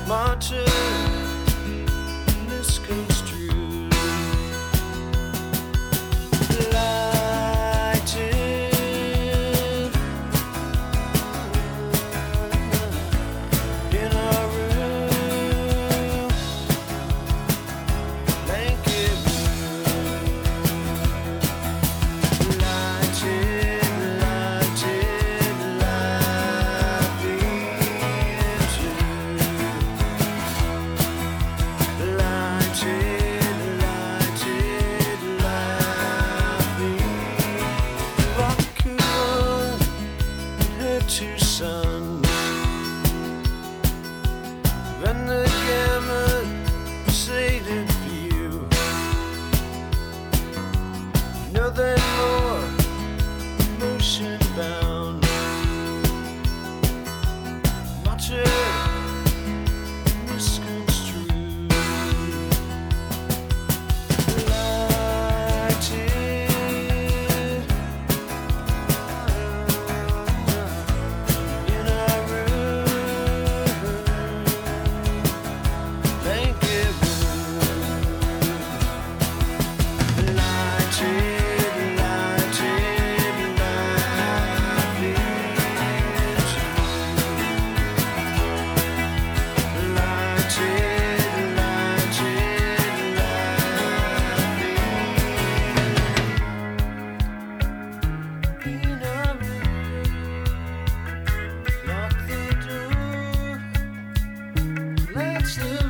martyr misconstrued. Lighted in our room, blanket room. Lighted, lighted, light being true. Lighted, lighted, light being. What could one hurt two suns? When the gamut shaded view, nothing more motion bound. Matter misconstrued. Lighted in our room, blanket room. Lighted, lighted, light being true. Lighted, lighted, light being in our room. Lock the door. Let's